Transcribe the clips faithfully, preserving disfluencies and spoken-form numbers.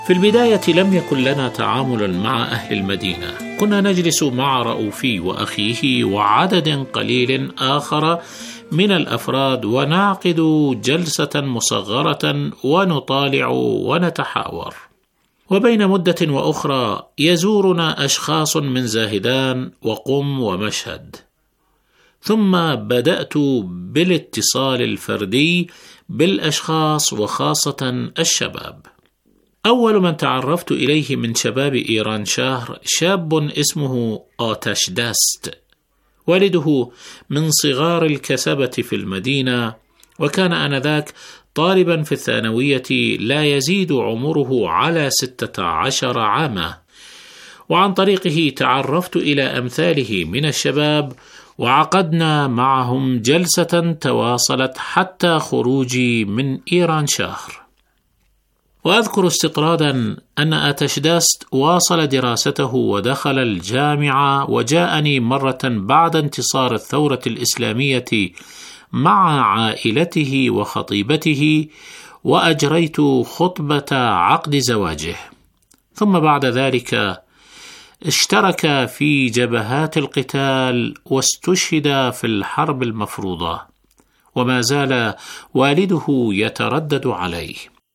في البداية لم يكن لنا تعامل مع أهل المدينة، كنا نجلس مع رؤوفي وأخيه وعدد قليل آخر من الأفراد ونعقد جلسة مصغرة ونطالع ونتحاور. وبين مدة وأخرى يزورنا أشخاص من زاهدان وقم ومشهد، ثم بدأت بالاتصال الفردي بالأشخاص وخاصة الشباب. أول من تعرفت إليه من شباب إيرانشهر شاب اسمه آتشدست، والده من صغار الكسبة في المدينة، وكان آنذاك طالبا في الثانوية لا يزيد عمره على ستة عشر عاما. وعن طريقه تعرفت إلى أمثاله من الشباب، وعقدنا معهم جلسة تواصلت حتى خروجي من إيرانشهر. وأذكر استطرادا أن آتشدست واصل دراسته ودخل الجامعة، وجاءني مرة بعد انتصار الثورة الإسلامية مع عائلته وخطيبته، وأجريت خطبة عقد زواجه. ثم بعد ذلك اشترك في جبهات القتال واستشهد في الحرب المفروضة، وما زال والده يتردد عليه.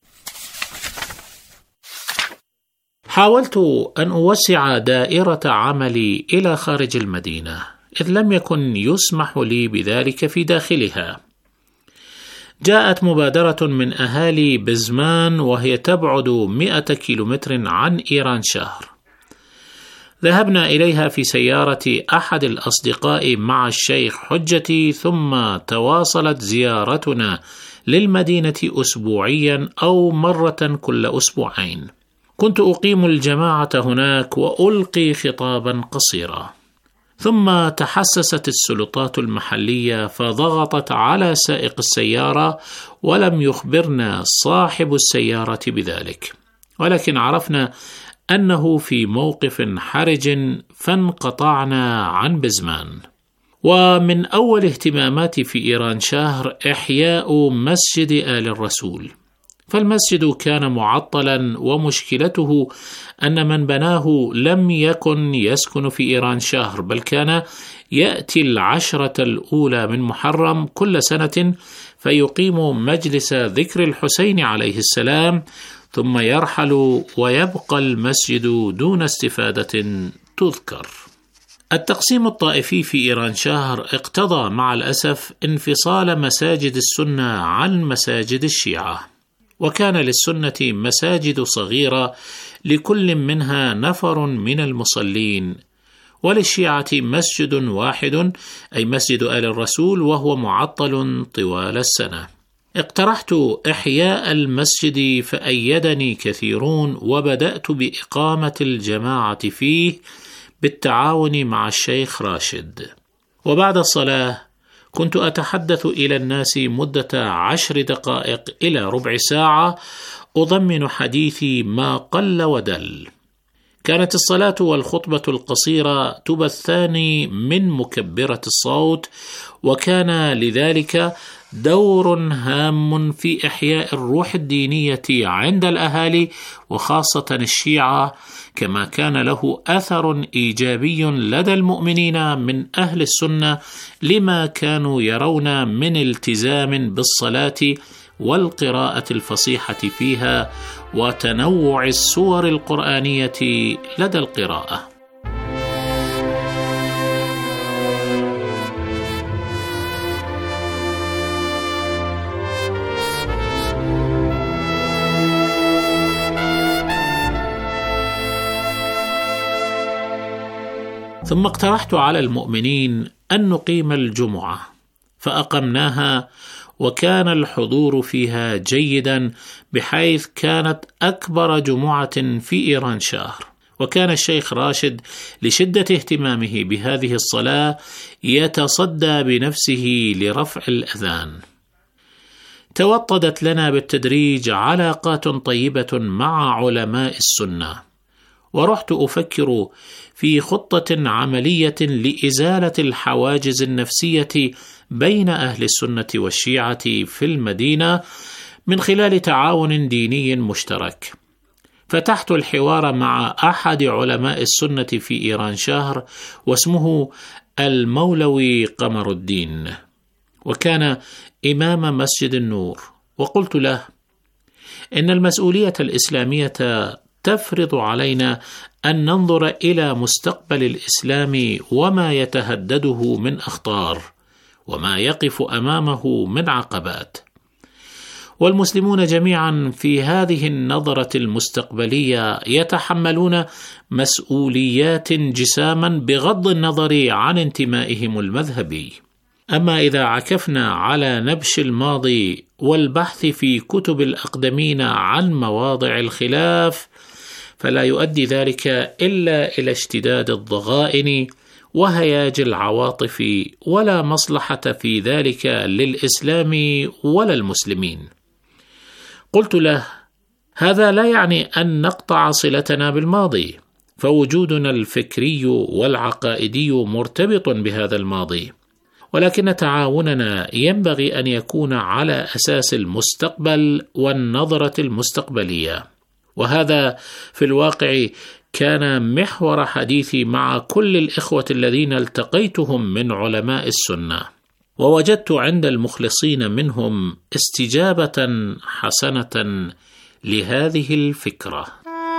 حاولت أن أوسع دائرة عملي إلى خارج المدينة، إذ لم يكن يسمح لي بذلك في داخلها. جاءت مبادرة من أهالي بزمان وهي تبعد مئة كيلومتر عن إيرانشهر. ذهبنا إليها في سيارة أحد الأصدقاء مع الشيخ حجتي، ثم تواصلت زيارتنا للمدينة أسبوعيا أو مرة كل أسبوعين. كنت أقيم الجماعة هناك وألقي خطابا قصيرا، ثم تحسست السلطات المحلية فضغطت على سائق السيارة، ولم يخبرنا صاحب السيارة بذلك، ولكن عرفنا أنه في موقف حرج فانقطعنا عن بزمان. ومن أول اهتماماتي في إيرانشهر إحياء مسجد آل الرسول، فالمسجد كان معطلا، ومشكلته أن من بناه لم يكن يسكن في إيرانشهر، بل كان يأتي العشرة الأولى من محرم كل سنة فيقيم مجلس ذكر الحسين عليه السلام، ثم يرحل ويبقى المسجد دون استفادة تذكر. التقسيم الطائفي في إيرانشهر اقتضى مع الأسف انفصال مساجد السنة عن مساجد الشيعة، وكان للسنة مساجد صغيرة لكل منها نفر من المصلين، وللشيعة مسجد واحد أي مسجد آل الرسول، وهو معطل طوال السنة. اقترحت إحياء المسجد فأيدني كثيرون، وبدأت بإقامة الجماعة فيه بالتعاون مع الشيخ راشد. وبعد الصلاة كنت أتحدث إلى الناس مدة عشر دقائق إلى ربع ساعة، أضمن حديثي ما قل ودل. كانت الصلاة والخطبة القصيرة تبثان من مكبرة الصوت، وكان لذلك دور هام في إحياء الروح الدينية عند الأهالي وخاصة الشيعة، كما كان له أثر إيجابي لدى المؤمنين من أهل السنة لما كانوا يرون من التزام بالصلاة والقراءة الفصيحة فيها وتنوع السور القرآنية لدى القراءة. ثم اقترحت على المؤمنين أن نقيم الجمعة، فأقمناها، وكان الحضور فيها جيدا بحيث كانت أكبر جمعة في إيرانشهر. وكان الشيخ راشد لشدة اهتمامه بهذه الصلاة يتصدى بنفسه لرفع الأذان. توطدت لنا بالتدريج علاقات طيبة مع علماء السنة، ورحت أفكر في خطة عملية لإزالة الحواجز النفسية بين أهل السنة والشيعة في المدينة من خلال تعاون ديني مشترك. فتحت الحوار مع أحد علماء السنة في إيران شهر، واسمه المولوي قمر الدين، وكان إمام مسجد النور، وقلت له: إن المسؤولية الإسلامية تفرض علينا أن ننظر إلى مستقبل الإسلام وما يتهدده من أخطار وما يقف أمامه من عقبات، والمسلمون جميعا في هذه النظرة المستقبلية يتحملون مسؤوليات جساما بغض النظر عن انتمائهم المذهبي. أما إذا عكفنا على نبش الماضي والبحث في كتب الأقدمين عن مواضع الخلاف، فلا يؤدي ذلك إلا إلى اشتداد الضغائن وهياج العواطف، ولا مصلحة في ذلك للإسلام ولا المسلمين. قلت له: هذا لا يعني أن نقطع صلتنا بالماضي، فوجودنا الفكري والعقائدي مرتبط بهذا الماضي، ولكن تعاوننا ينبغي أن يكون على أساس المستقبل والنظرة المستقبلية. وهذا في الواقع كان محور حديثي مع كل الإخوة الذين التقيتهم من علماء السنة، ووجدت عند المخلصين منهم استجابة حسنة لهذه الفكرة.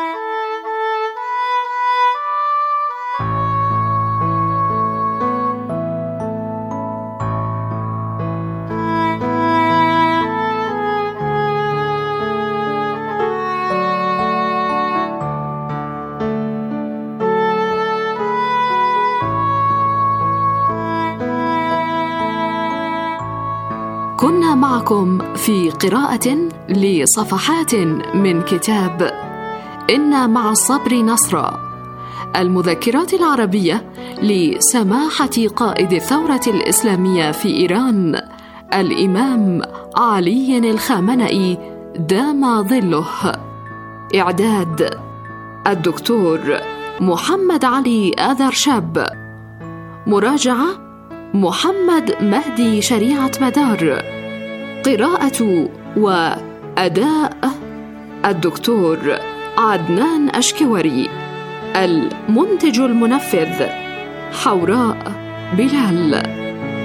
كنا معكم في قراءة لصفحات من كتاب إن مع الصبر نصرا، المذكرات العربية لسماحة قائد الثورة الإسلامية في إيران الإمام علي الخامنئي دام ظله. إعداد الدكتور محمد علي آذرشاب، مراجعة محمد مهدي شريعة مدار، قراءة وأداء الدكتور عدنان أشكوري، المنتج المنفذ حوراء بلال.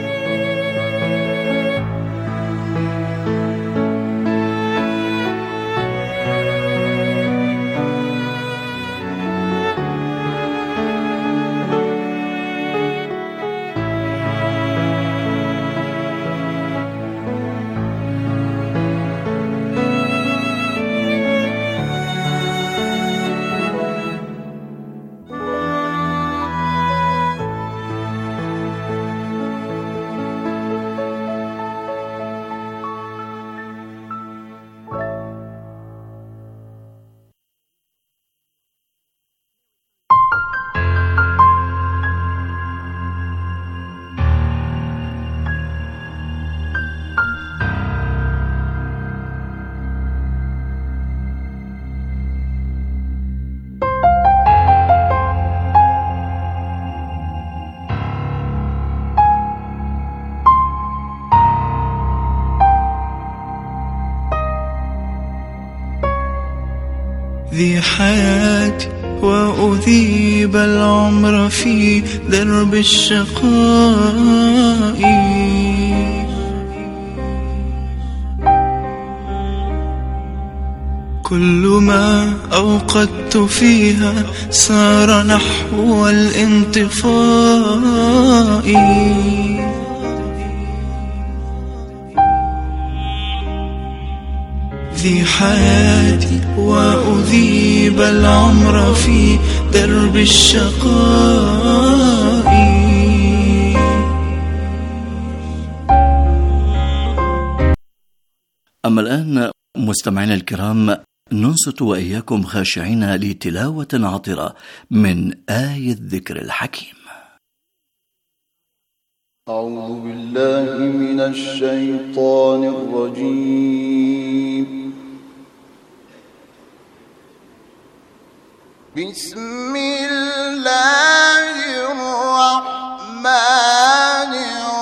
ذي حياتي وأذيب العمر في درب الشقاء، كل ما أوقدت فيها سار نحو الانطفاء. ذي حياتي وأذيب العمر في درب الشقاء. أما الآن مستمعينا الكرام، ننصت وإياكم خاشعين لتلاوة عطرة من آية الذكر الحكيم. أعوذ بالله من الشيطان الرجيم. بسم الله الرحمن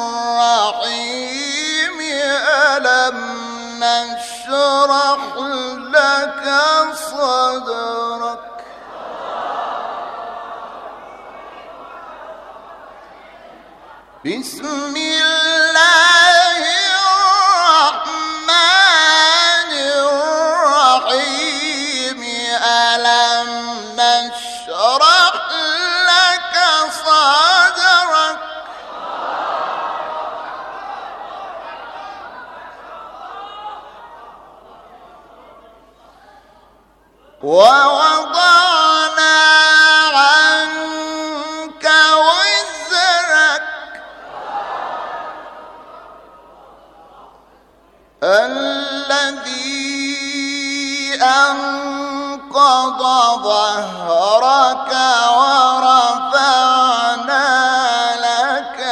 الرحيم. ألم نشرح لك صدرك بسم الله الرحمن الرحيم ألم نشرح لك صدرك ووضعنا عنك وزرك الذي أنقض ظهرك ورفعنا لك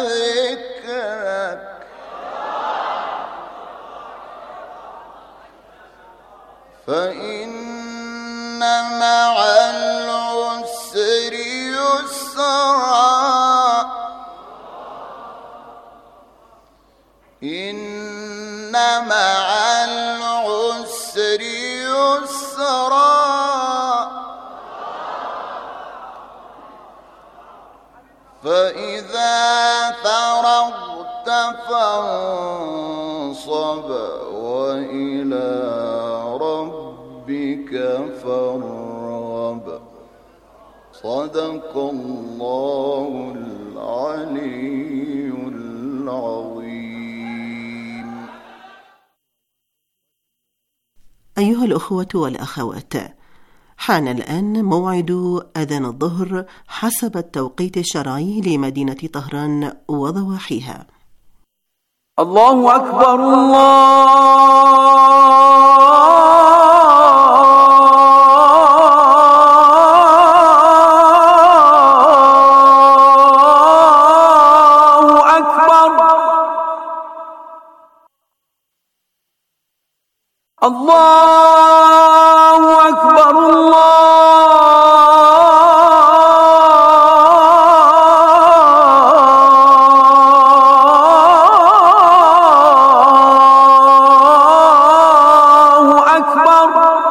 ذكرك فإن مع العسر يسرا إن مع العسر يسرا فإذا فرغت فانصب وإلى ربك فارغب صدق الله العلي العظيم. أيها الأخوة والأخوات، حان الآن موعد أذان الظهر حسب التوقيت الشرعي لمدينة طهران وضواحيها. الله أكبر الله الله أكبر الله أكبر.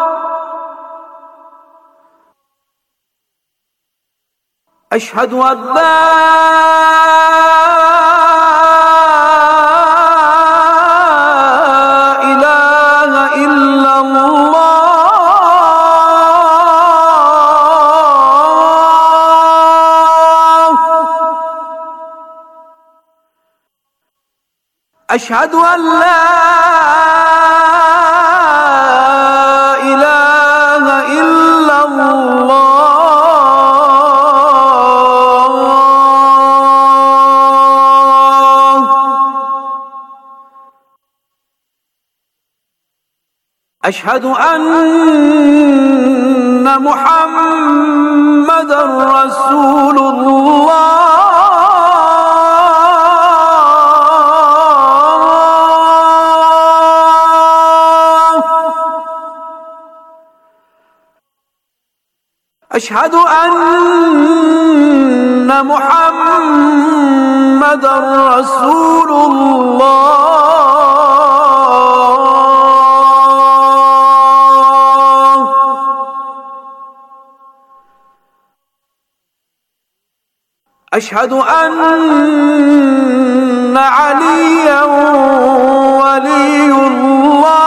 أشهد أن أشهد أن لا إله إلا الله. أشهد أن محمدًا رسول الله. أشهد أن محمدًا رسول الله. أشهد أن عليًا ولي الله.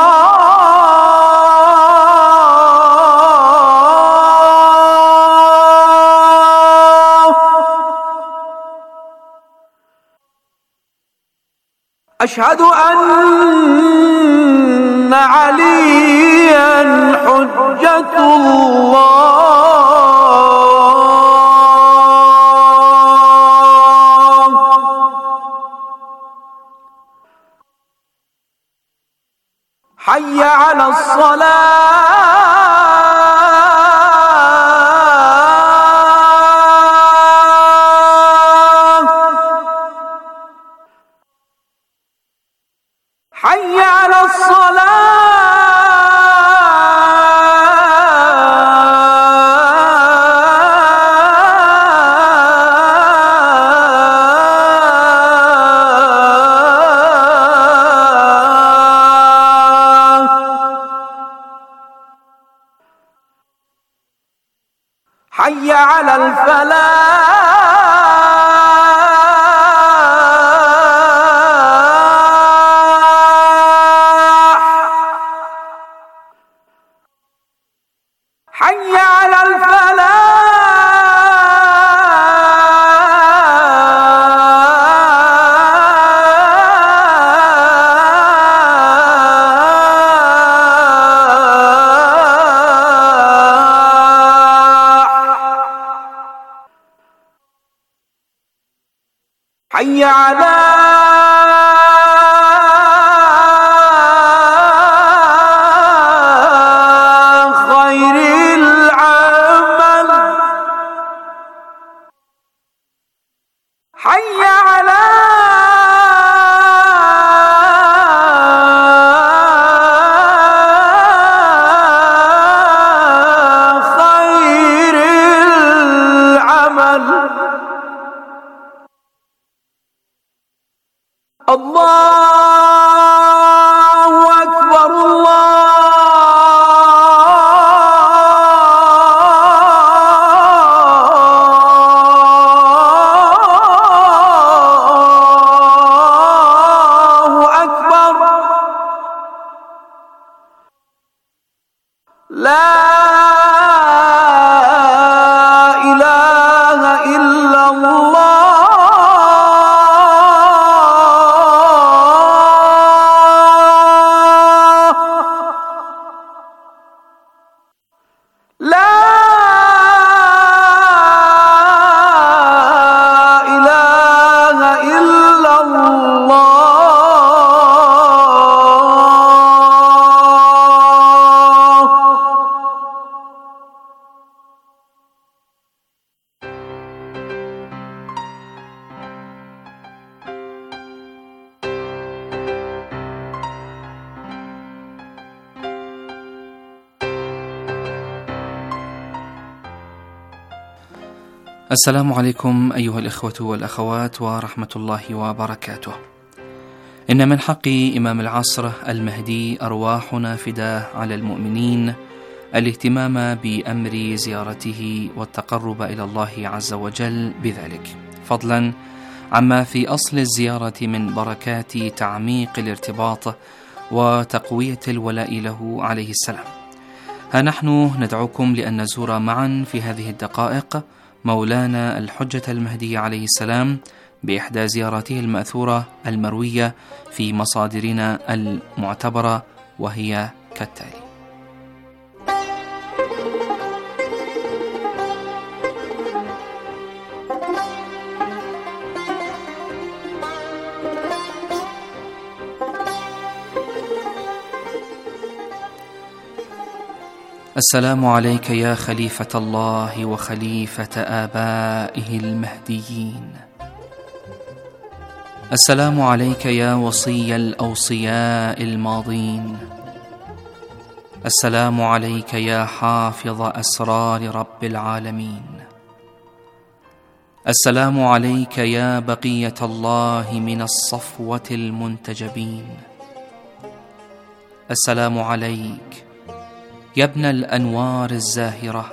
أشهد أن عليا حجة الله. حي على الصلاة. حي على الصلاة. حي على الفلاح. حي على الفلاح حي على خير العمل حي على خير العمل. الله أكبر الله أكبر لا إله إلا الله. السلام عليكم أيها الإخوة والأخوات ورحمة الله وبركاته. إن من حق إمام العصر المهدي أرواحنا فداه على المؤمنين الاهتمام بأمر زيارته والتقرب إلى الله عز وجل بذلك، فضلا عما في أصل الزيارة من بركات تعميق الارتباط وتقوية الولاء له عليه السلام. ها نحن ندعوكم لأن نزور معا في هذه الدقائق مولانا الحجة المهدي عليه السلام بإحدى زياراته المأثورة المروية في مصادرنا المعتبرة، وهي كالتالي: السلام عليك يا خليفة الله وخليفة آبائه المهديين. السلام عليك يا وصي الأوصياء الماضين. السلام عليك يا حافظ أسرار رب العالمين. السلام عليك يا بقية الله من الصفوة المنتجبين. السلام عليك يا ابن الأنوار الزاهرة.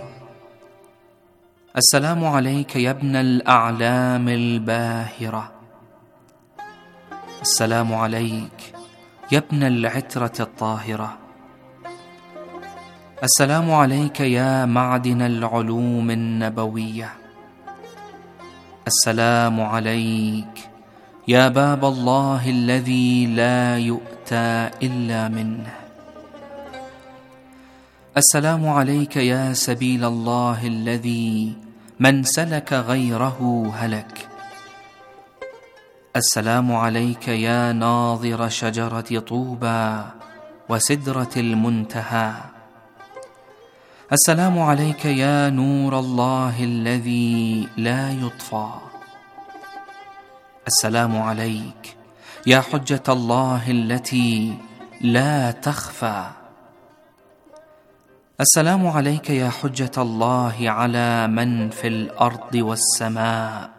السلام عليك يا ابن الأعلام الباهرة. السلام عليك يا ابن العترة الطاهرة. السلام عليك يا معدن العلوم النبوية. السلام عليك يا باب الله الذي لا يؤتى إلا منه. السلام عليك يا سبيل الله الذي من سلك غيره هلك. السلام عليك يا ناظر شجرة طوبى وسدرة المنتهى. السلام عليك يا نور الله الذي لا يطفى. السلام عليك يا حجة الله التي لا تخفى. السلام عليك يا حجة الله على من في الأرض والسماء.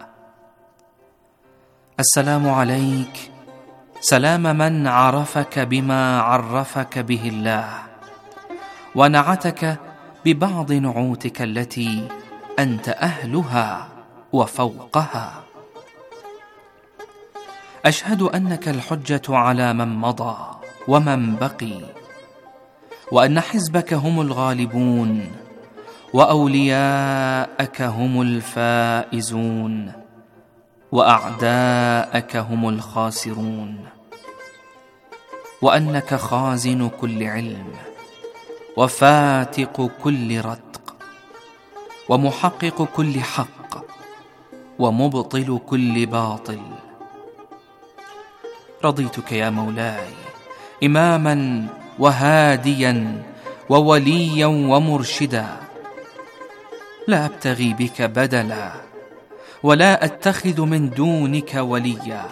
السلام عليك سلام من عرفك بما عرفك به الله، ونعتك ببعض نعوتك التي أنت أهلها وفوقها. أشهد أنك الحجة على من مضى ومن بقي، وأن حزبك هم الغالبون، وأولياءك هم الفائزون وأعداءك هم الخاسرون، وأنك خازن كل علم وفاتق كل رتق ومحقق كل حق ومبطل كل باطل. رضيتك يا مولاي إماما وهاديا ووليا ومرشدا، لا أبتغي بك بدلا ولا أتخذ من دونك وليا.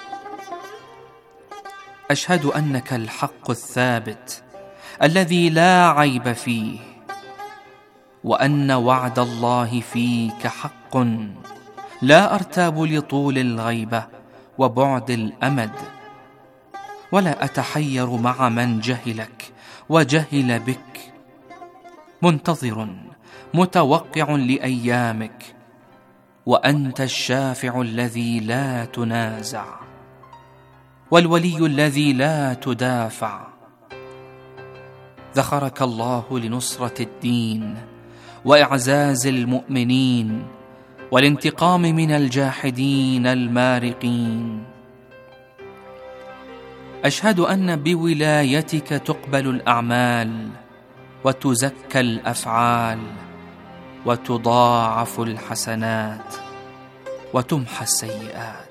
أشهد أنك الحق الثابت الذي لا عيب فيه، وأن وعد الله فيك حق لا أرتاب لطول الغيبة وبعد الأمد، ولا أتحير مع من جهلك وجهل بك، منتظر متوقع لأيامك، وأنت الشافع الذي لا تنازع والولي الذي لا تدافع. ذخرك الله لنصرة الدين وإعزاز المؤمنين والانتقام من الجاحدين المارقين. أشهد أن بولايتك تقبل الأعمال وتزكى الأفعال وتضاعف الحسنات وتمحى السيئات.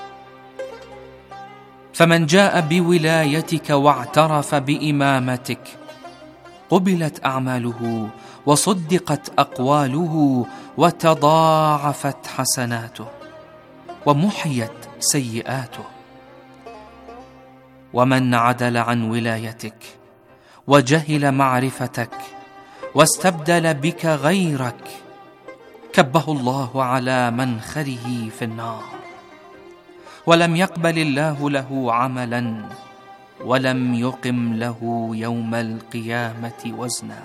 فمن جاء بولايتك واعترف بإمامتك قبلت أعماله وصدقت أقواله وتضاعفت حسناته ومحيت سيئاته. ومن عدل عن ولايتك وجهل معرفتك واستبدل بك غيرك كبه الله على منخره في النار، ولم يقبل الله له عملا ولم يقم له يوم القيامة وزنا.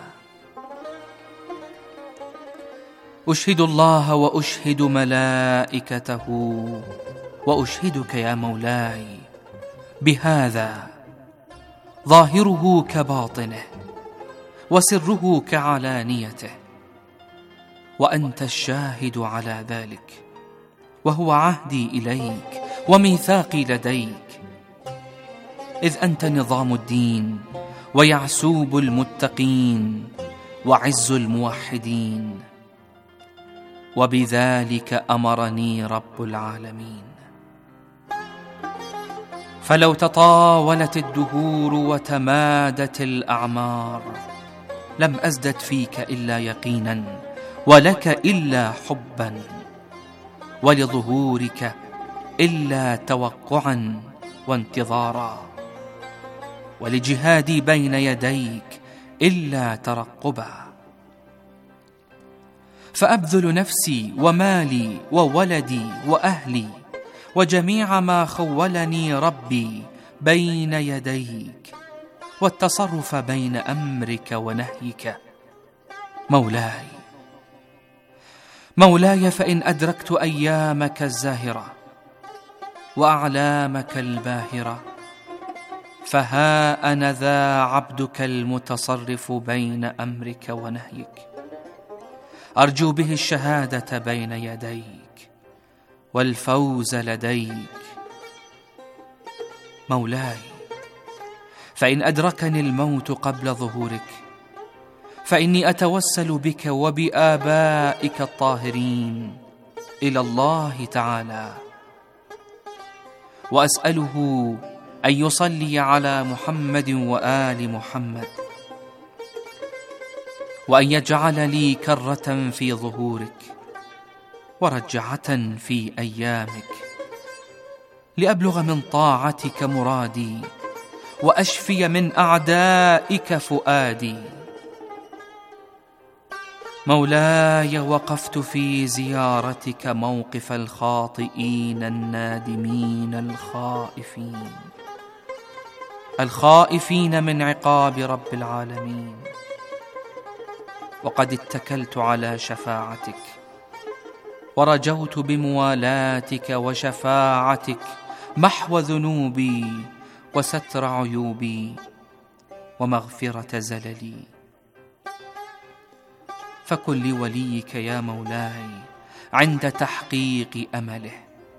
أشهد الله وأشهد ملائكته وأشهدك يا مولاي بهذا، ظاهره كباطنه وسره كعلانيته، وأنت الشاهد على ذلك، وهو عهدي إليك وميثاقي لديك، إذ أنت نظام الدين ويعسوب المتقين وعز الموحدين، وبذلك أمرني رب العالمين. فلو تطاولت الدهور وتمادت الأعمار لم أزدد فيك إلا يقينا، ولك إلا حبا، ولظهورك إلا توقعا وانتظارا، ولجهادي بين يديك إلا ترقبا. فأبذل نفسي ومالي وولدي وأهلي وجميع ما خولني ربي بين يديك، والتصرف بين أمرك ونهيك. مولاي مولاي فإن أدركت أيامك الزاهرة وأعلامك الباهرة، فها أنا ذا عبدك المتصرف بين أمرك ونهيك، أرجو به الشهادة بين يديك والفوز لديك. مولاي فإن أدركني الموت قبل ظهورك فإني أتوسل بك وبآبائك الطاهرين إلى الله تعالى، وأسأله أن يصلي على محمد وآل محمد، وأن يجعل لي كرة في ظهورك ورجعة في أيامك، لأبلغ من طاعتك مرادي وأشفي من أعدائك فؤادي. مولاي وقفت في زيارتك موقف الخاطئين النادمين الخائفين الخائفين من عقاب رب العالمين، وقد اتكلت على شفاعتك ورجوت بموالاتك وشفاعتك محو ذنوبي وستر عيوبي ومغفرة زللي. فكن لوليك يا مولاي عند تحقيق أمله،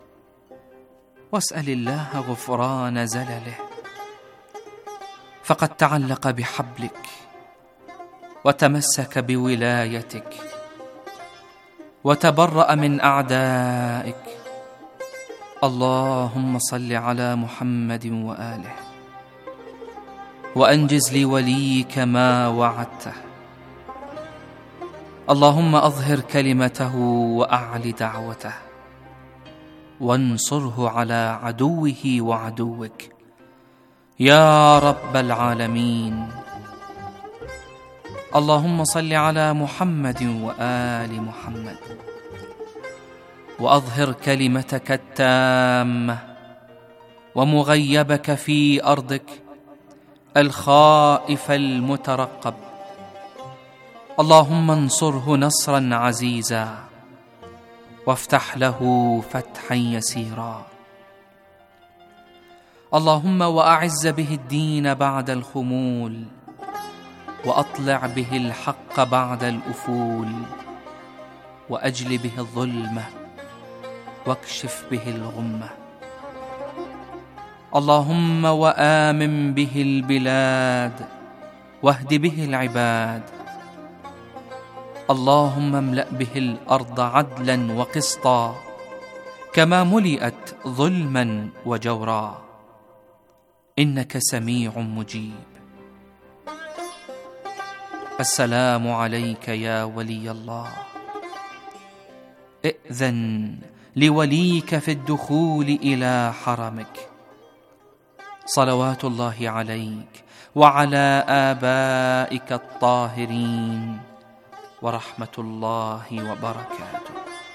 واسأل الله غفران زلله، فقد تعلق بحبلك وتمسك بولايتك وتبرأ من أعدائك. اللهم صل على محمد وآله، وأنجز لوليك ما وعدته. اللهم أظهر كلمته وأعل دعوته، وانصره على عدوه وعدوك يا رب العالمين. اللهم صل على محمد وآل محمد، وأظهر كلمتك التامة ومغيبك في أرضك الخائف المترقب. اللهم انصره نصرا عزيزا، وافتح له فتحا يسيرا. اللهم وأعز به الدين بعد الخمول، وأطلع به الحق بعد الأفول، وأجل به الظلمة، واكشف به الغمة. اللهم وآمن به البلاد، واهد به العباد. اللهم املأ به الأرض عدلا وقسطا، كما ملئت ظلما وجورا، إنك سميع مجيب. السلام عليك يا ولي الله. ائذن لوليك في الدخول إلى حرمك. صلوات الله عليك وعلى آبائك الطاهرين، ورحمة الله وبركاته.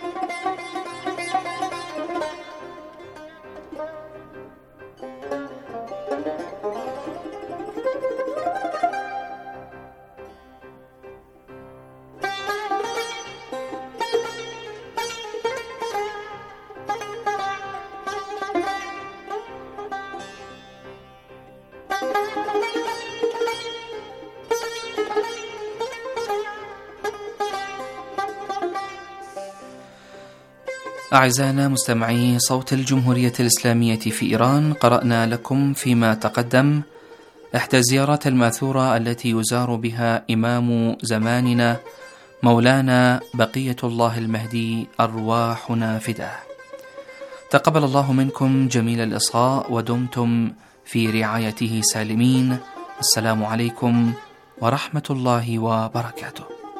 أعزائنا مستمعي صوت الجمهورية الإسلامية في إيران، قرأنا لكم فيما تقدم إحدى الزيارات الماثورة التي يزار بها إمام زماننا مولانا بقية الله المهدي أرواحنا فداه. تقبل الله منكم جميل الإصغاء، ودمتم في رعايته سالمين. السلام عليكم ورحمة الله وبركاته.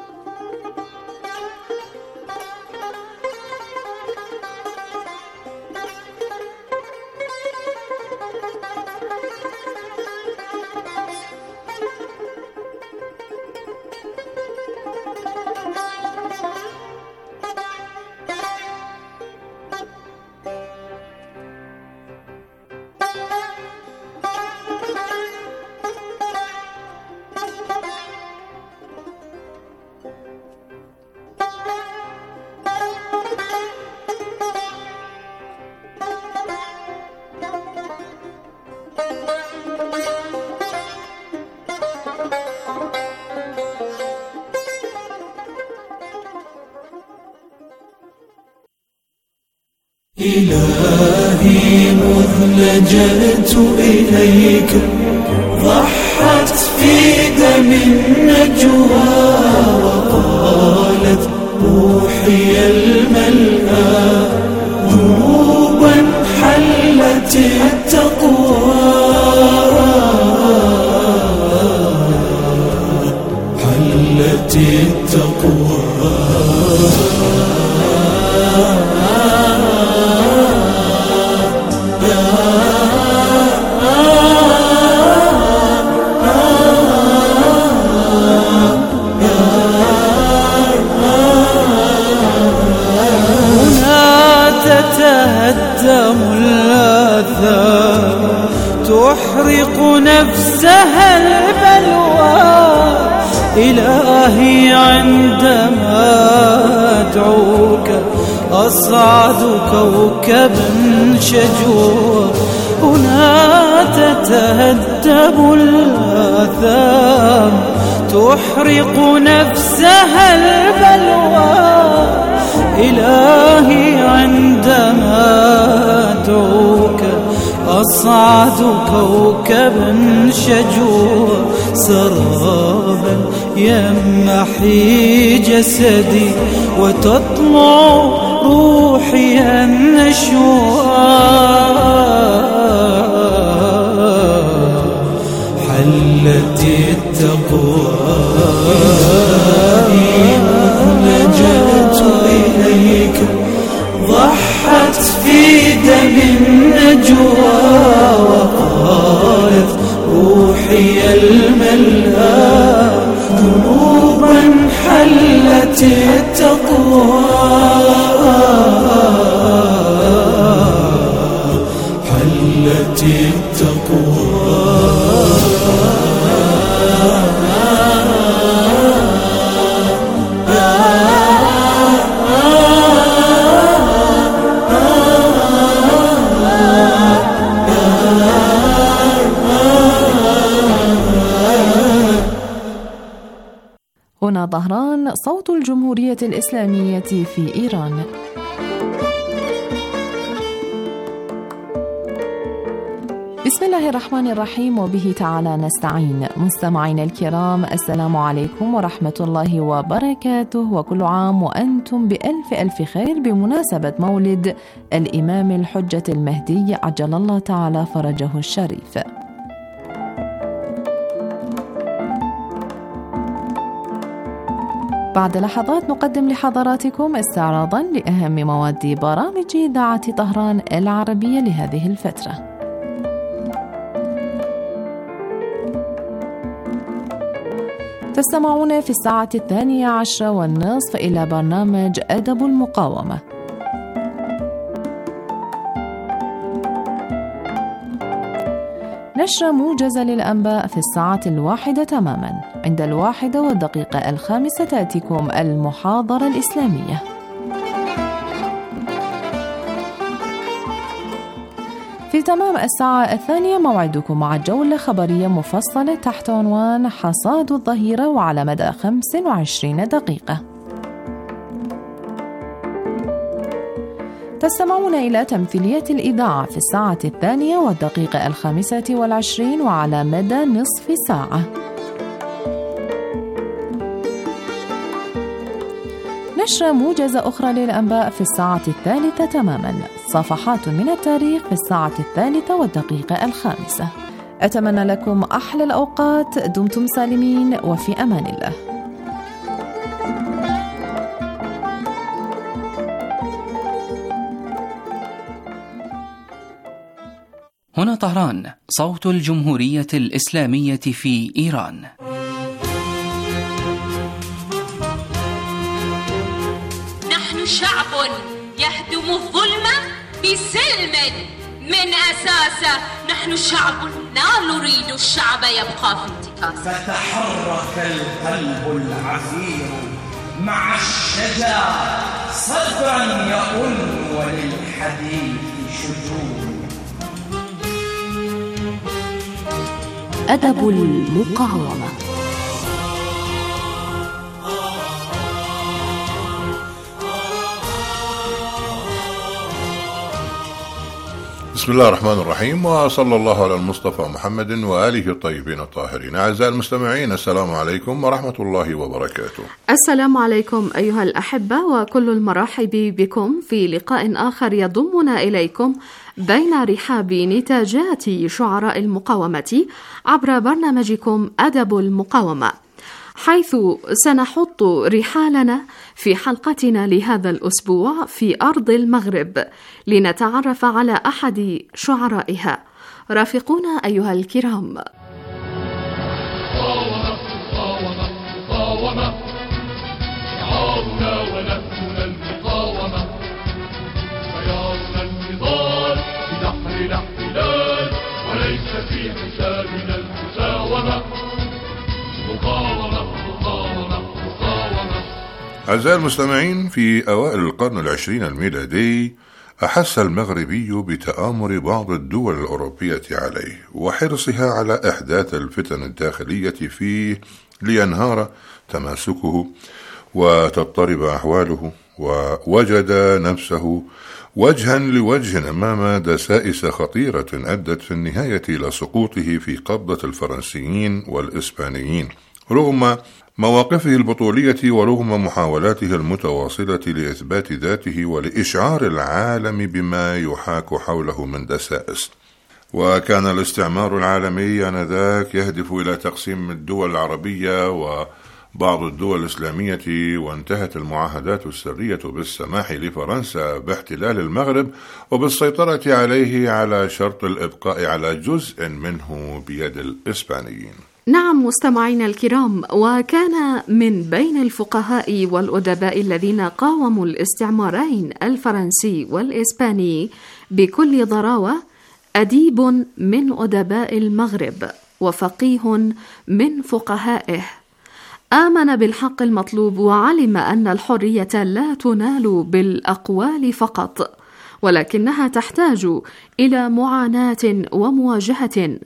إلهي مذ لجأت إليك ضحت في دم النجوى، وقالت روحي الملأى ذنوبا حلت التقوى، حلت التقوى. تتهدم الآثام تحرق نفسها البلوى، إلهي عندما أدعوك أصعد كوكبا شجوا، هنا تتهدم الآثام وتحرق نفسها البلوى. إلهي عندما أدعوك أصعد كوكبا شجوا، سرابا يمحي جسدي وتطلع روحي النشوى. حلت التقوى لجأت إليك، ضحت في دم النجوى، وقالت روحي الملهى ذنوبا حلت التقوى. حلت التقوى. هنا طهران، صوت الجمهورية الإسلامية في إيران. بسم الله الرحمن الرحيم، وبه تعالى نستعين. مستمعين الكرام، السلام عليكم ورحمة الله وبركاته، وكل عام وأنتم بألف ألف خير بمناسبة مولد الإمام الحجة المهدي عجل الله تعالى فرجه الشريف. بعد لحظات نقدم لحضراتكم استعراضا لأهم مواد برامج إذاعة طهران العربية لهذه الفترة. تستمعون في الساعة الثانية عشرة والنصف إلى برنامج أدب المقاومة. نشرة موجزة للأنباء في الساعة الواحدة تماما. عند الواحدة والدقيقة الخامسة تأتيكم المحاضرة الإسلامية. في تمام الساعة الثانية موعدكم مع جولة خبرية مفصلة تحت عنوان حصاد الظهيرة وعلى مدى خمس وعشرين دقيقة. تستمعون إلى تمثيلية الإذاعة في الساعة الثانية والدقيقة الخامسة والعشرين وعلى مدى نصف ساعة. نشرة موجزة أخرى للأنباء في الساعة الثالثة تماما. صفحات من التاريخ في الساعة الثالثة والدقيقة الخامسة. أتمنى لكم أحلى الأوقات، دمتم سالمين وفي أمان الله. هنا طهران، صوت الجمهورية الإسلامية في إيران. نحن شعب يهدم الظلم بسلم من أساسه. نحن شعب لا نريد الشعب يبقى في انتكاسه. فتحرك القلب العفير مع الشجاع صدرا يؤن وللحديث شجون. أدب المقاومة. بسم الله الرحمن الرحيم، وصلى الله على المصطفى محمد وآله الطيبين الطاهرين. أعزائي المستمعين، السلام عليكم ورحمة الله وبركاته. السلام عليكم أيها الأحبة، وكل المرحب بكم في لقاء آخر يضمنا إليكم بين رحاب نتاجات شعراء المقاومة عبر برنامجكم أدب المقاومة، حيث سنحط رحالنا في حلقتنا لهذا الأسبوع في أرض المغرب لنتعرف على أحد شعرائها. رافقونا أيها الكرام. مقاومة مقاومة مقاومة، شعارنا ونهجنا المقاومة، خيارنا النضال في بحر الاحتلال وليس في حسابنا المساومة. مقاومة مقاومة مقاومة. أعزائي المستمعين، في أوائل القرن العشرين الميلادي أحس المغربي بتآمر بعض الدول الأوروبية عليه وحرصها على إحداث الفتن الداخلية فيه لينهار تماسكه وتضطرب أحواله، ووجد نفسه وجها لوجه أمام دسائس خطيرة أدت في النهاية إلى سقوطه في قبضة الفرنسيين والإسبانيين رغم مواقفه البطولية ورغم محاولاته المتواصلة لإثبات ذاته ولإشعار العالم بما يحاك حوله من دسائس. وكان الاستعمار العالمي آنذاك يهدف إلى تقسيم الدول العربية وبعض الدول الإسلامية، وانتهت المعاهدات السرية بالسماح لفرنسا باحتلال المغرب وبالسيطرة عليه على شرط الإبقاء على جزء منه بيد الإسبانيين. نعم مستمعينا الكرام، وكان من بين الفقهاء والأدباء الذين قاوموا الاستعمارين الفرنسي والإسباني بكل ضراوة أديب من أدباء المغرب وفقيه من فقهائه، آمن بالحق المطلوب وعلم أن الحرية لا تنال بالأقوال فقط، ولكنها تحتاج إلى معاناة ومواجهة،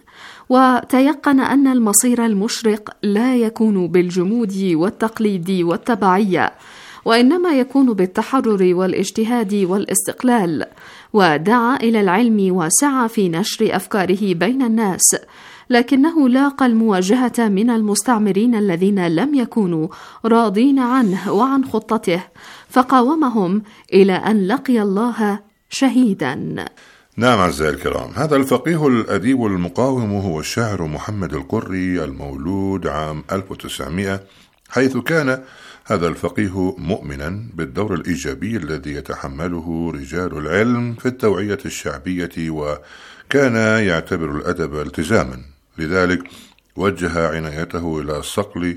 وتيقن أن المصير المشرق لا يكون بالجمود والتقليد والتبعية، وإنما يكون بالتحرر والاجتهاد والاستقلال، ودعا إلى العلم وسعى في نشر أفكاره بين الناس، لكنه لاقى المواجهة من المستعمرين الذين لم يكونوا راضين عنه وعن خطته، فقاومهم إلى أن لقي الله شهيدا. نعم أعزائي الكرام، هذا الفقيه الأديب المقاوم هو الشاعر محمد القري المولود عام ألف وتسعمائة، حيث كان هذا الفقيه مؤمنا بالدور الإيجابي الذي يتحمله رجال العلم في التوعية الشعبية، وكان يعتبر الأدب التزاما، لذلك وجه عنايته إلى صقل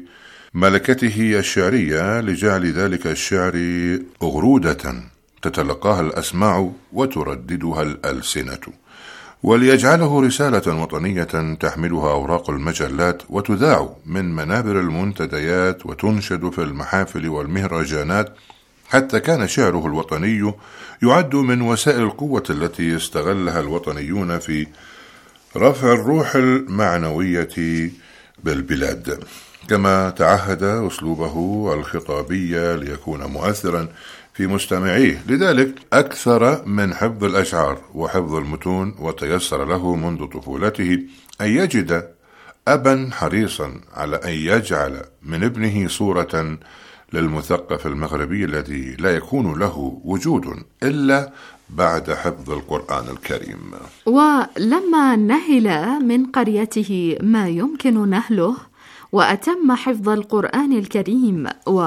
ملكته الشعرية لجعل ذلك الشعر أغرودة تتلقاها الأسماع وترددها الألسنة، وليجعله رسالة وطنية تحملها أوراق المجلات وتذاع من منابر المنتديات وتنشد في المحافل والمهرجانات، حتى كان شعره الوطني يعد من وسائل القوة التي استغلها الوطنيون في رفع الروح المعنوية بالبلاد، كما تعهد أسلوبه الخطابي ليكون مؤثرا في مستمعيه، لذلك أكثر من حفظ الأشعار وحفظ المتون، وتيسر له منذ طفولته أن يجد أبا حريصا على أن يجعل من ابنه صورة للمثقف المغربي الذي لا يكون له وجود إلا بعد حفظ القرآن الكريم. ولما نهل من قريته ما يمكن نهله وأتم حفظ القرآن الكريم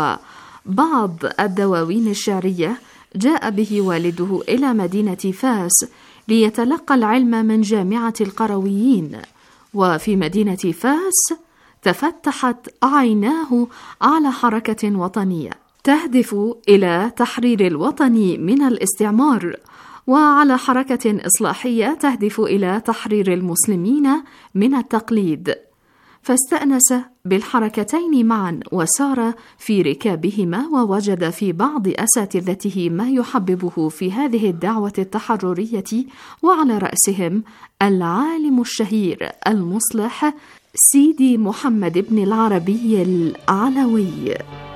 وبعض الدواوين الشعرية، جاء به والده إلى مدينة فاس ليتلقى العلم من جامعة القرويين. وفي مدينة فاس تفتحت عيناه على حركة وطنية تهدف إلى تحرير الوطن من الاستعمار، وعلى حركة إصلاحية تهدف إلى تحرير المسلمين من التقليد، فاستأنس بالحركتين معا وسار في ركابهما، ووجد في بعض أساتذته ما يحببه في هذه الدعوة التحررية، وعلى رأسهم العالم الشهير المصلح سيدي محمد بن العربي العلوي.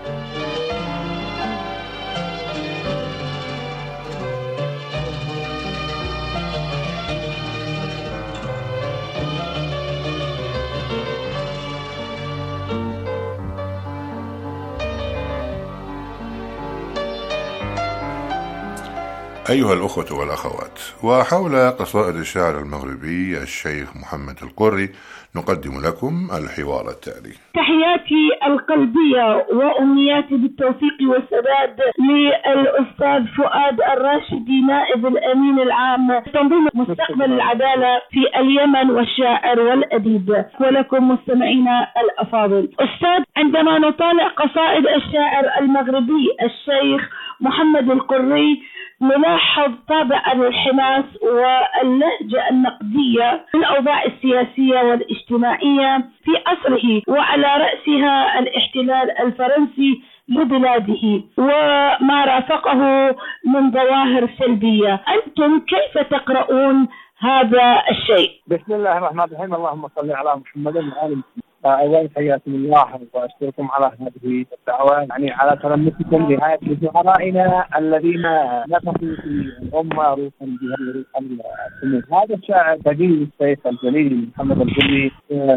أيها الأخوة والأخوات، وحول قصائد الشاعر المغربي الشيخ محمد القري نقدم لكم الحوار التالي. تحياتي القلبية وأمنياتي بالتوفيق والسداد للأستاذ فؤاد الراشدي نائب الأمين العام تنظيم مستقبل العدالة في اليمن والشاعر والأديب، ولكم مستمعينا الأفاضل. أستاذ، عندما نطالع قصائد الشاعر المغربي الشيخ محمد القري نلاحظ طابع الانحماس واللهجة النقدية في الأوضاع السياسية والاجتماعية في عصره، وعلى رأسها الاحتلال الفرنسي لبلاده وما رافقه من ظواهر سلبية. أنتم كيف تقرؤون هذا الشيء؟ بسم الله الرحمن الرحيم، اللهم صل على محمد وعلى آله. أولا حياكم الله وأشكركم على هذه الدعوة، يعني على تلمسكم لشعرائنا الذين نفخوا في الأمة روحا بهذه الروح. هذا الشاعر بديل الشيخ الجليل محمد القري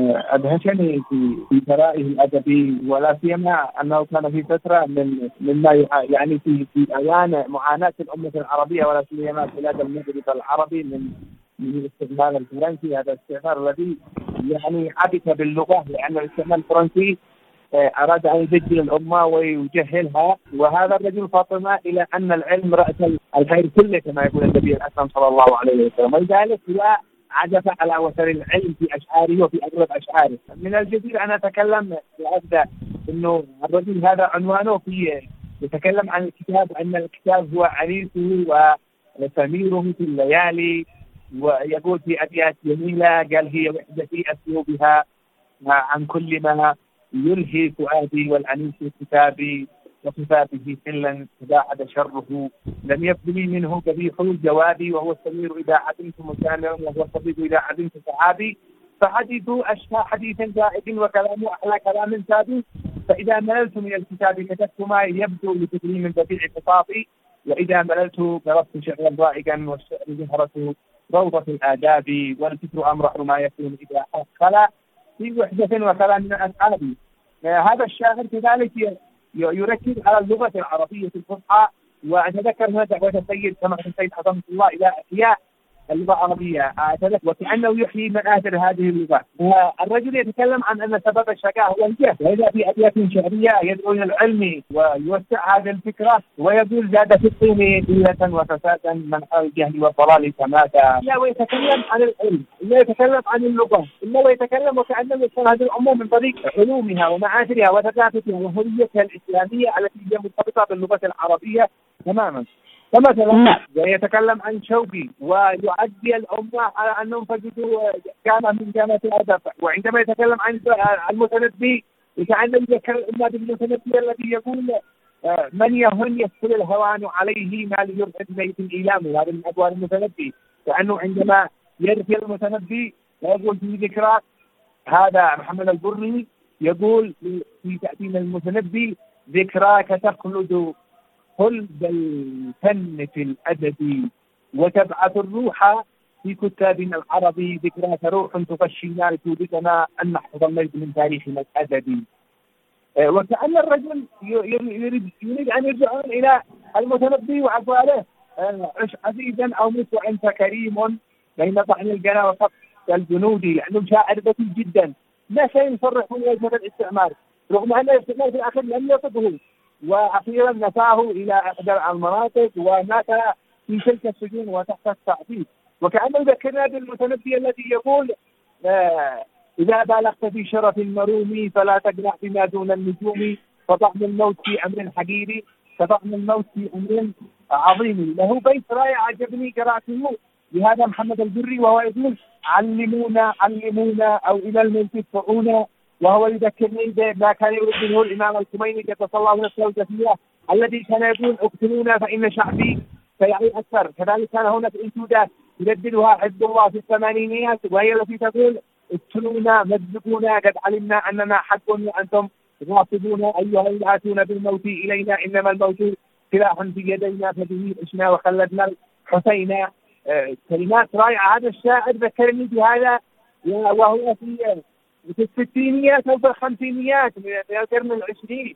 أدهشني في في ثرائه الأدبي، ولا سيما أنه كان في فترة من مما يعني في في أيام معاناة الأمة العربية ولا سيما بلاد المغرب العربي من من الاستعمار الفرنسي. هذا الاستعمار الذي يعني عبث باللغة، لأن الاستعمار الفرنسي أراد أن يبدل الأمة ويجهلها، وهذا الرجل فاطمة إلى أن العلم رأس الخير كله كما يقول النبي الأكرم صلى الله عليه وسلم، ولذلك لا عجف على وتر العلم في أشعاره وفي أغلب أشعاره. من الجدير أن أتكلم بأبدأ إنه الرجل هذا عنوانه في يتكلم عن الكتاب، أن الكتاب هو عريسه وسميره في الليالي، ويقول في أبيات جميلة قال: هي وحدتي أسلو بها عن كل ما يلهي فؤادي، والأنيس كتابي وكتابه حلا تباعد شره، لم يبدلي منه قبيح الجواب، وهو السمير إذا عدمت مكانا، وهو الصديق إذا عدمت صحابي، فحديث أشفى حديث زائد وكلام أحلى كلام سابي، فإذا مللت من الكتاب كتبت ما يبدو لتكريم بديع خطابي، وإذا مللت ضربت شعرا ضائقا، والشعر زهرته روضة الآداب، والفكر أمرح ما يكون إذا خلا في وحدة وخلا من أصحابي. هذا الشاعر كذلك يركز على اللغة العربية الفصحى، وأتذكر هنا دعوة السيد سماحة السيد حفظه الله إلى إحياء اللغة العربية، وكأنه يحيي مآثر هذه اللغة. الرجل يتكلم عن أن سبب الشقاء هو الجهل، وإذا في أبيات شعرية يدعو إلى العلم ويوسع هذه الفكرة، ويقول: زاد في الطين قلة وفسادا من حال الجهل والضلال تماتا. لا ويتكلم عن العلم، لا يتكلم عن اللغة، إلا ويتكلم وكأنه يصل هذه الأمور من طريق علومها ومعاثرها وثقافتها وهويتها الإسلامية التي هي مرتبطة باللغة العربية تماما. فمثلا يتكلم عن شوقي ويعدي الأمة على أنهم فجدوا كان من جامعة الأدب، وعندما يتكلم عن المتنبي كأنه يذكر الأمة بالمتنبي الذي يقول: من يهن يسكن الهوان عليه ما ليرفد ميت الإيلام. هذا من أدوار المتنبي، لأنه عندما يرثي المتنبي ويقول في ذكرى هذا محمد القري يقول في تأتين المتنبي: ذكراك تخلد خلد الفن في الأدب، وتبعث الروح في كتابنا العربي، ذكراك روح تفشينا لتوجدنا أن نحفظ الليل من تاريخنا الأدبي. وكأن الرجل يريد, يريد أن يرجع إلى المتنبي وأقواله: عش عزيزا أو مت وأنت كريم بين طعن الجنى وصف الجنود، لأنه شاعر بسيط جدا لا شيء يصرح من وجه الاستعمار، رغم أن الاستعمار في الآخر لم يصبه، وأخيرا نفاه إلى إحدى المناطق ومات في تلك السجون وتحت التعذيب. وكأنه ذكرنا بالمتنبي الذي يقول: آه إذا بالغت في شرف المروم فلا تجرح بما دون النجوم، فطعم الموت في أمر حقيري فطعم الموت في أمر عظيم. له بيت رائع عجبني قرأته لهذا محمد القري، وهو يقول: علمونا علمونا أو إلى الموت ادفعونا، وهو يذكرني بما كان يريده الإمام الخميني قدس الله نفسه الجزيرة، الذي كان يقول: اقتلونا فإن شعبي سيعي أكثر. كذلك كان هناك انشودات يرددها حزب الله في الثمانينيات، وهي التي تقول: اقتلونا مزقونا قد علمنا أننا حق وأنتم غاصبون، أيها الآتون بالموت إلينا إنما الموت سلاح في يدينا فبه عشنا وخلدنا الحسين. آه كلمات رائعة. هذا الشاعر ذكرني بهذا وهو في في الستينيات أو في الخمسينيات من القرن العشرين،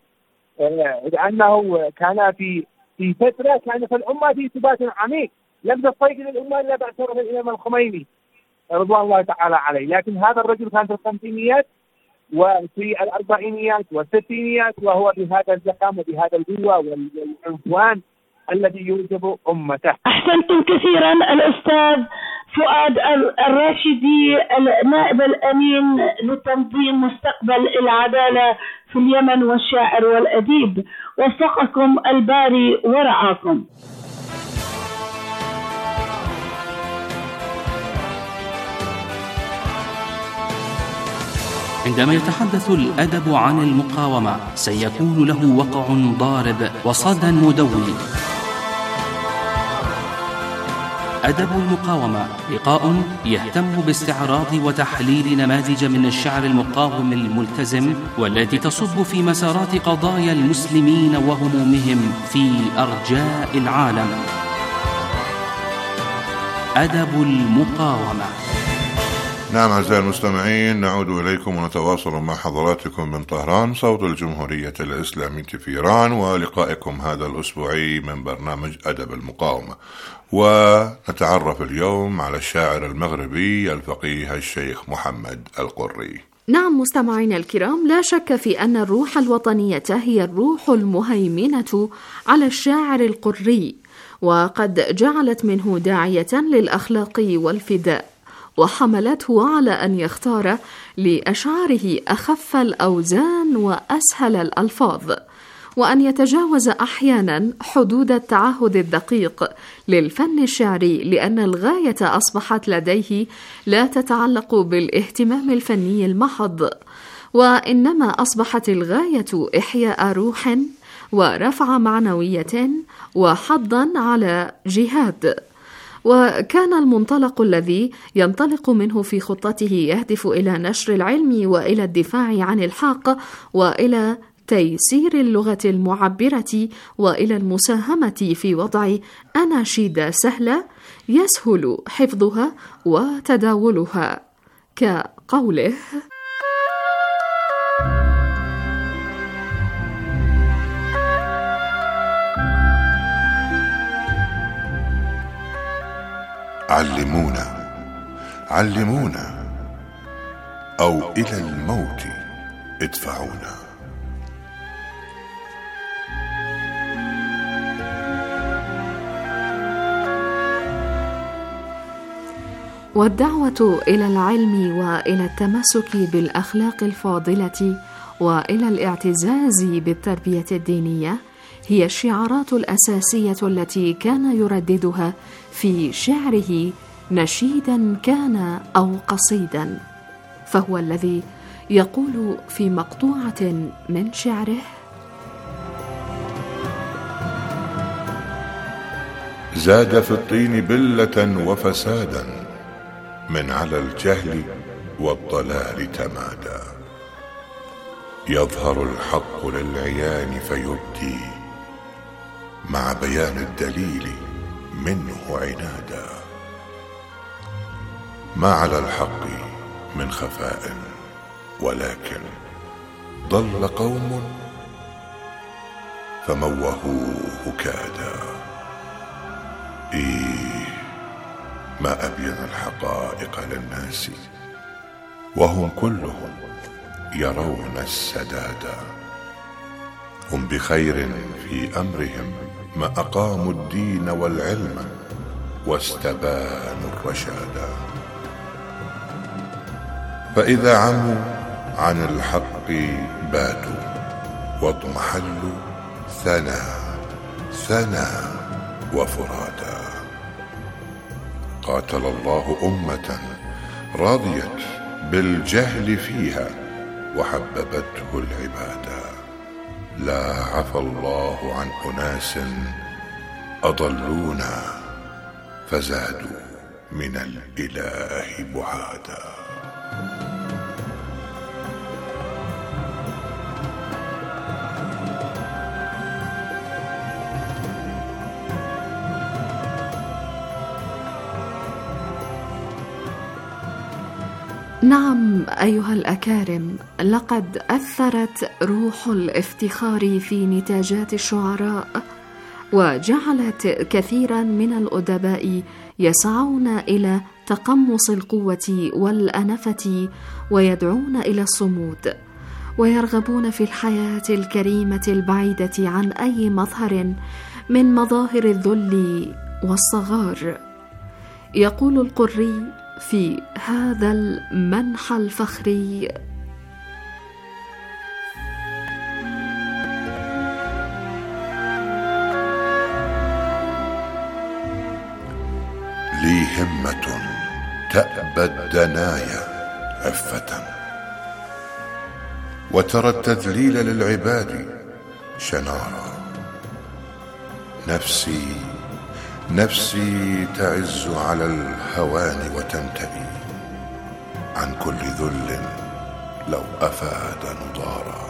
لأنه كان في في فترة كان في الأمة في ثبات عميق لم تستيقظ الأمة إلا بعد شرف الإمام الخميني رضوان الله تعالى عليه. لكن هذا الرجل كان في الخمسينيات وفي الأربعينيات والستينيات، وهو بهذا الزخم وبهذا القوة والعنفوان الذي يوجب أمته. أحسنتم كثيرا الأستاذ فؤاد الراشدي، النائب الأمين لتنظيم مستقبل العدالة في اليمن والشاعر والأديب، وفقكم الباري ورعاكم. عندما يتحدث الأدب عن المقاومة سيكون له وقع ضارب وصدى مدوي. أدب المقاومة، لقاء يهتم باستعراض وتحليل نماذج من الشعر المقاوم الملتزم والتي تصب في مسارات قضايا المسلمين وهمومهم في أرجاء العالم. أدب المقاومة. نعم أعزائي المستمعين، نعود إليكم ونتواصل مع حضراتكم من طهران صوت الجمهورية الإسلامية في إيران، ولقائكم هذا الأسبوعي من برنامج أدب المقاومة. ونتعرف اليوم على الشاعر المغربي الفقيه الشيخ محمد القري. نعم مستمعينا الكرام، لا شك في أن الروح الوطنية هي الروح المهيمنة على الشاعر القري، وقد جعلت منه داعية للأخلاق والفداء، وحملته على أن يختار لأشعاره أخف الأوزان وأسهل الألفاظ، وأن يتجاوز أحيانا حدود التعهد الدقيق للفن الشعري، لأن الغاية أصبحت لديه لا تتعلق بالاهتمام الفني المحض، وإنما أصبحت الغاية إحياء روح ورفع معنوية وحضا على جهاد. وكان المنطلق الذي ينطلق منه في خطته يهدف إلى نشر العلم وإلى الدفاع عن الحق وإلى تيسير اللغة المعبرة وإلى المساهمة في وضع أناشيد سهلة يسهل حفظها وتداولها، كقوله: علمونا علمونا أو إلى الموت ادفعونا. والدعوة إلى العلم وإلى التمسك بالأخلاق الفاضلة وإلى الاعتزاز بالتربية الدينية هي الشعارات الأساسية التي كان يرددها في شعره، نشيدا كان أو قصيدا. فهو الذي يقول في مقطوعة من شعره: زاد في الطين بلة وفسادا، من على الجهل والضلال تمادى. يظهر الحق للعيان فيبدي، مع بيان الدليل منه عنادا. ما على الحق من خفاء، ولكن ضل قوم فموهوه كادا. إيه ما أبين الحقائق للناس، وهم كلهم يرون السدادا. هم بخير في أمرهم ما أقاموا الدين والعلم واستبانوا الرشادا. فإذا عموا عن الحق باتوا، واضمحلوا ثنا ثنا وفرادا. قاتل الله أمة رضيت بالجهل فيها وحببته العبادة. لا عفى الله عن أناس أضلونا فزادوا من الإله بعادا. نعم أيها الأكارم، لقد أثرت روح الافتخار في نتاجات الشعراء، وجعلت كثيرا من الأدباء يسعون إلى تقمص القوة والأنفة، ويدعون إلى الصمود، ويرغبون في الحياة الكريمة البعيدة عن أي مظهر من مظاهر الذل والصغار. يقول القري في هذا المنحى الفخري: لي همة تأبى الدنايا عفة، وترى التذليل للعباد شنارا. نفسي نفسي تعز على الهوان وتنتهي عن كل ذل لو أفاد نضارا،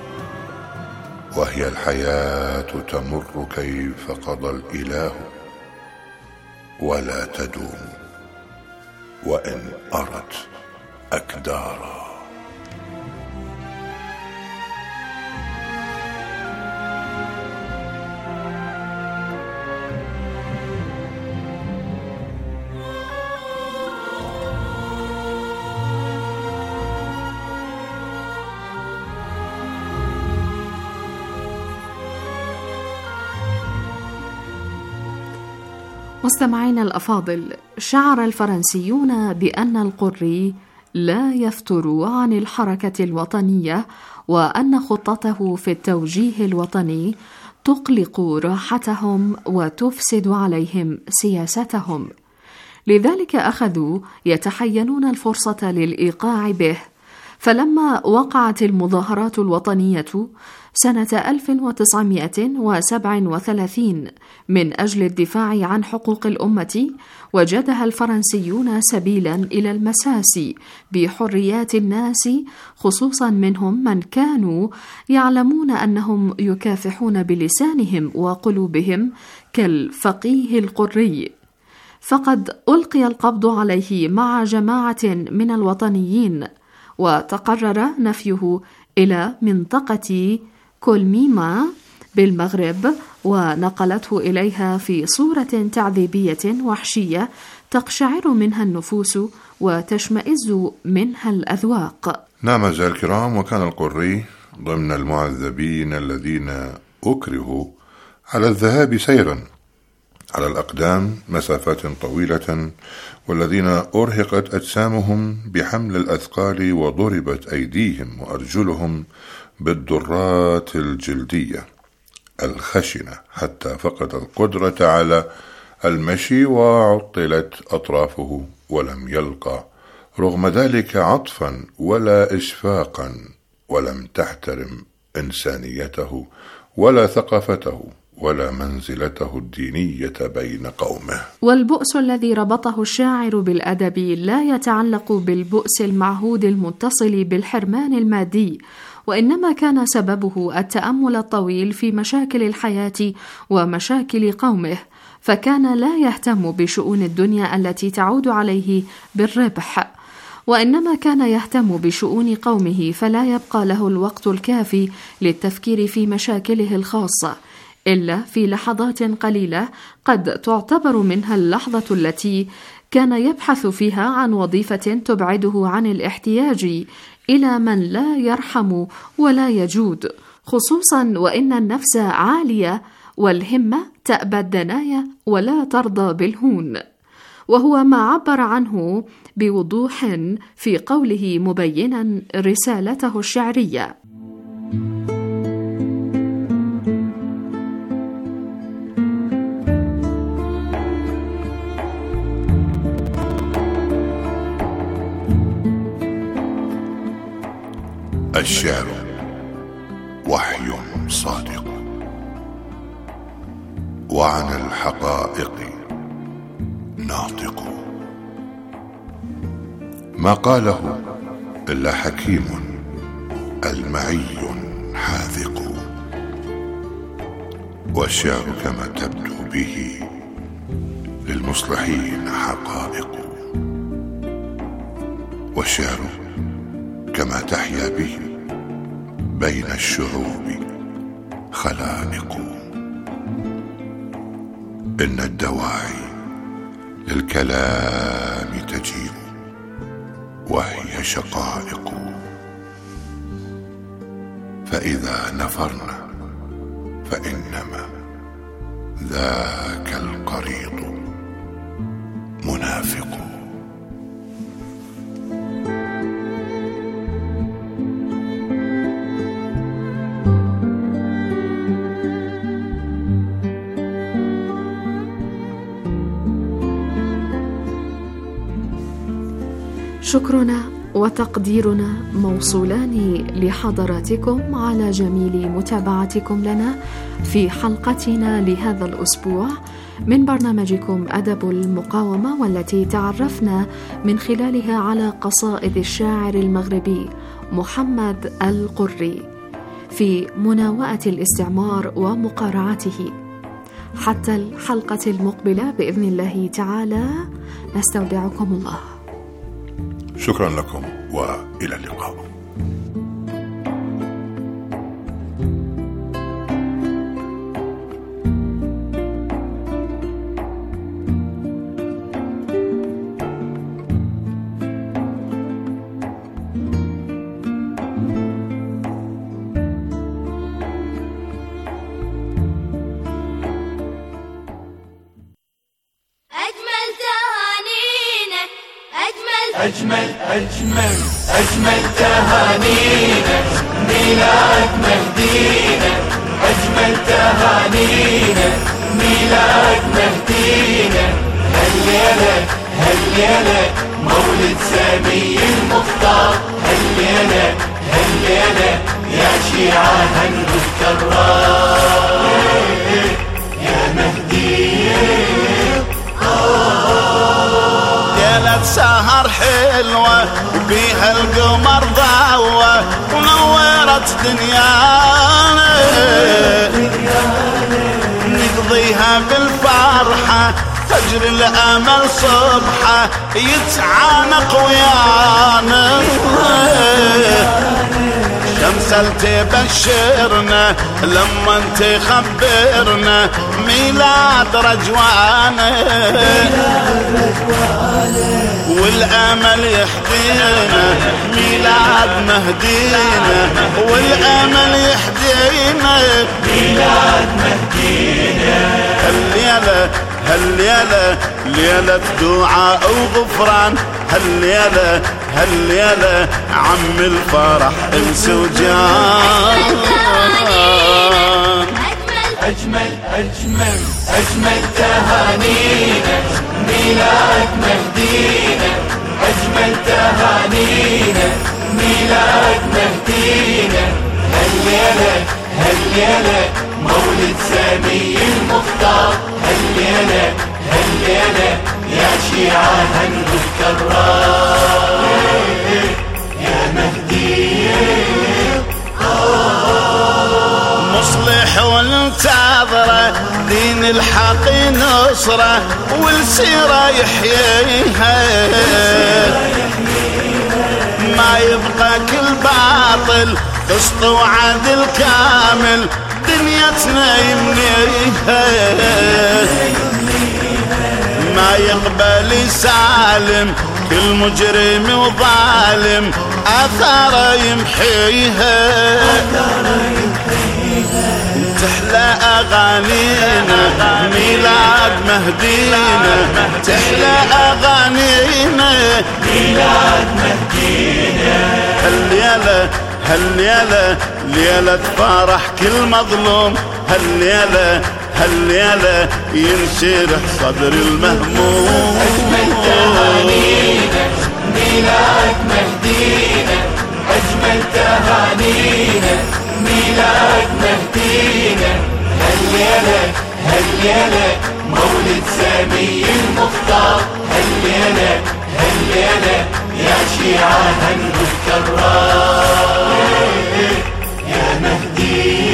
وهي الحياة تمر كيف قضى الإله ولا تدوم وإن أرت أكدارا. مستمعينا الأفاضل، شعر الفرنسيون بأن القري لا يفتر عن الحركة الوطنية، وأن خطته في التوجيه الوطني تقلق راحتهم وتفسد عليهم سياستهم، لذلك أخذوا يتحينون الفرصة للإيقاع به. فلما وقعت المظاهرات الوطنية سنة ألف وتسعمائة وسبعة وثلاثين من أجل الدفاع عن حقوق الأمة، وجدها الفرنسيون سبيلا إلى المساس بحريات الناس، خصوصا منهم من كانوا يعلمون أنهم يكافحون بلسانهم وقلوبهم كالفقيه القري. فقد ألقي القبض عليه مع جماعة من الوطنيين، وتقرر نفيه إلى منطقة كولميما بالمغرب، ونقلته إليها في صورة تعذيبية وحشية تقشعر منها النفوس وتشمئز منها الأذواق. نعم أعزائي الكرام، وكان القري ضمن المعذبين الذين أكرهوا على الذهاب سيرا على الأقدام مسافات طويلة، والذين أرهقت أجسامهم بحمل الأثقال وضربت أيديهم وأرجلهم بالدرات الجلدية الخشنة حتى فقد القدرة على المشي وعطلت أطرافه، ولم يلقى رغم ذلك عطفا ولا إشفاقا، ولم تحترم إنسانيته ولا ثقافته ولا منزلته الدينية بين قومه. والبؤس الذي ربطه الشاعر بالأدب لا يتعلق بالبؤس المعهود المتصل بالحرمان المادي، وإنما كان سببه التأمل الطويل في مشاكل الحياة ومشاكل قومه، فكان لا يهتم بشؤون الدنيا التي تعود عليه بالربح، وإنما كان يهتم بشؤون قومه، فلا يبقى له الوقت الكافي للتفكير في مشاكله الخاصة إلا في لحظات قليلة قد تعتبر منها اللحظة التي كان يبحث فيها عن وظيفة تبعده عن الاحتياج إلى من لا يرحم ولا يجود، خصوصا وإن النفس عالية والهمة تأبى الدنايا ولا ترضى بالهون، وهو ما عبر عنه بوضوح في قوله مبينا رسالته الشعرية: الشعر وحي صادق، وعن الحقائق ناطق، ما قاله إلا حكيم المعي حاذق، والشعر كما تبدو به للمصلحين حقائق، والشعر كما تحيا به بين الشعوب خلائق. إن الدواعي للكلام تجيء وهي شقائق، فإذا نفرنا فإنما ذاك القريض منافق. شكرنا وتقديرنا موصولان لحضراتكم على جميل متابعتكم لنا في حلقتنا لهذا الأسبوع من برنامجكم أدب المقاومة، والتي تعرفنا من خلالها على قصائد الشاعر المغربي محمد القري في مناوئة الاستعمار ومقارعته. حتى الحلقة المقبلة بإذن الله تعالى نستودعكم الله. شكرا لكم وإلى اللقاء. أجمل أجمل أجمل تهانينا ميلاد مهدينا، أجمل تهانينا ميلاد مهدينا، هالليلة هالليلة مولد سامي المختار، هالليلة هالليلة يا شيعة هنقول كرار يا مهدي. ليلة سهر حلوة وبيها القمر ضوى ونورت دنيانا، نقضيها بالفرحة فجر الأمل صبحة يتعانق ويانا، شمسة تبشرنا لما تخبرنا ميلاد رجوانا، والأمل يحدينا ميلاد مهدينا، والأمل يحدينا ميلاد مهدينا. هالليلة هالليلة ليلة دعاء وغفران، هالليلة هالليلة عم الفرح انس وجان. أجمل أجمل أجمل تهانينا ميلاد مهدينا، أجمل تهانينا ميلاد مهدينا، هالليلة هالليلة مولد سامي المختار، هالليلة هالليلة يا شيعة هنقول كرار يا مهدي. مصلح وانتظره دين الحق نصره والسيرة يحييها، ما يبقى كل باطل قسط وعدل كامل دنيتنا يمنيها، ما يقبل سالم كل مجرم وظالم أثار يمحيها، تحلى أغانينا ميلاد مهدينا، تحلى أغانينا ميلاد مهدينا، هالليلة هالليلة ليلة فرح كل مظلوم، هالليلة هالليلة ينشرح صدر المهموم. أجمل تهانينا ميلاد مهدينا، أجمل تهانينا ميلاد مهدينا، هالليلة هالليلة مولد سامي المختار، هالليلة هالليلة يا شيعة هنقول كرار يا مهدي.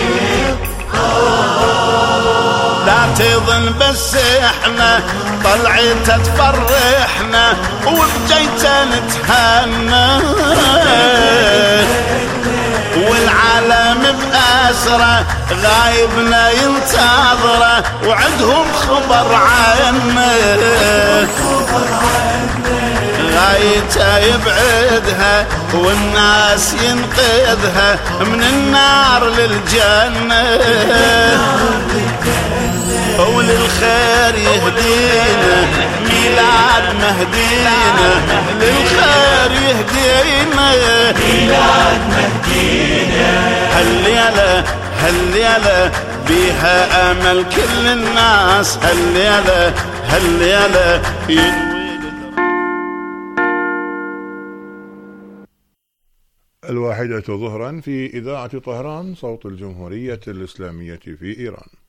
لا تظن بس احنا طلعت تفرحنا وبجيت نتهنى، والعالم بأسره غايبنا ينتظره وعندهم خبر عنه، غايته يبعدها والناس ينقذها من النار للجنة، وللخير يهدينا ميلاد مهدينا، للخير يهدينا ميلاد مهدينا، هالليلة هالليلة بيها أمل كل الناس، هالليلة هالليلة ينوي الواحدة ظهرا في إذاعة طهران صوت الجمهورية الإسلامية في إيران.